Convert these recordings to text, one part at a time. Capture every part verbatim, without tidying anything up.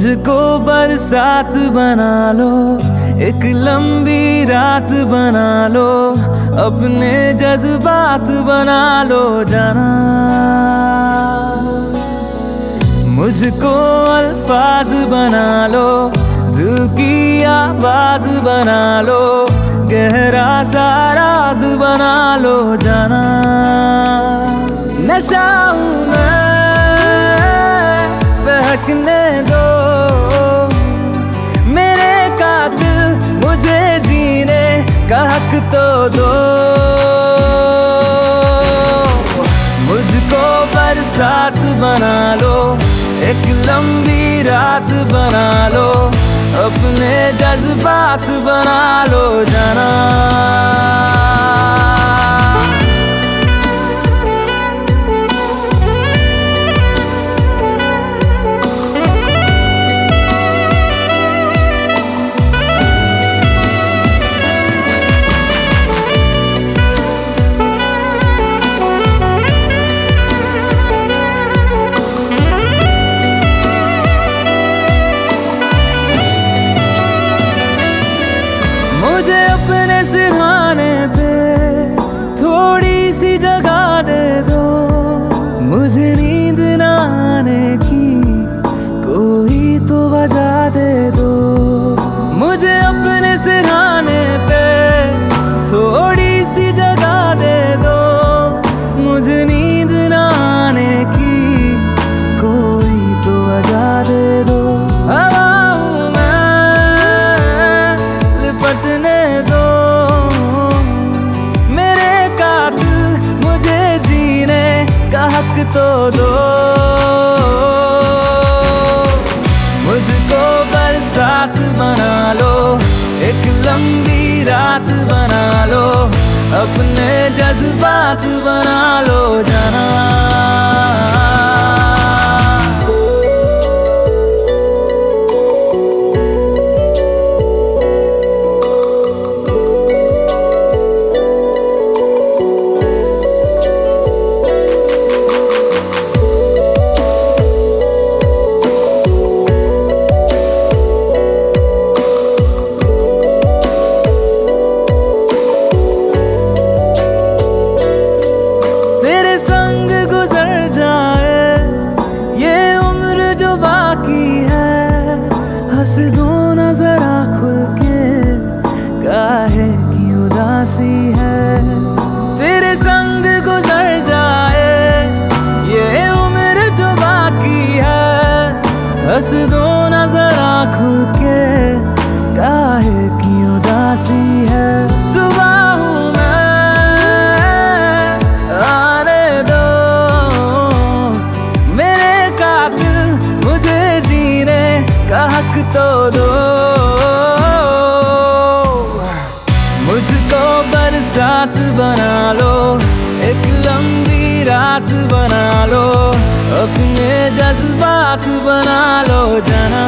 मुझको बरसात बना लो, एक लंबी रात बना लो, अपने जज्बात बना लो जाना। मुझको अल्फाज बना लो, दिल की आवाज बना लो, गहरा सा राज बना लो जाना। नशा हूँ मैं, बहकने दो मेरे कातिल, मुझे जीने का हक तो दो। मुझको बरसात बना लो, एक लंबी रात बना लो, अपने जज्बात बना लो जाना। मुझे अपने सिरहाने पे थोड़ी सी जगह दे दो, मुझे नींद ना आने की कोई तो वजह दे दो। मुझे अपने सिरहाने पे थोड़ी सी जगह दे दो, मुझे नींद ना आने की कोई तो वजह दे दो। हवा हूँ मैं, लिपटने दो मेरे कातिल, मुझे जीने का हक तो दो। मुझको बरसात बना लो, एक लंबी रात बना लो, अपने जज्बात बना लो जाना। हंस दो ना जरा खुल के, काहे की उदासी है। तेरे संग गुजर जाए ये उम्र जो बाकी है, हंस दो ना जरा खुल के, काहे की उदासी है। सुबह हूँ मैं, आने दो मेरे कातिल, मुझे जीने का हक तो दो। मुझको बरसात बना लो, एक लंबी रात बना लो, अपने जज्बात बना लो जाना।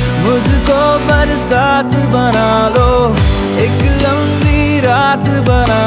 मुझको बरसात बना लो, एक लंबी रात बना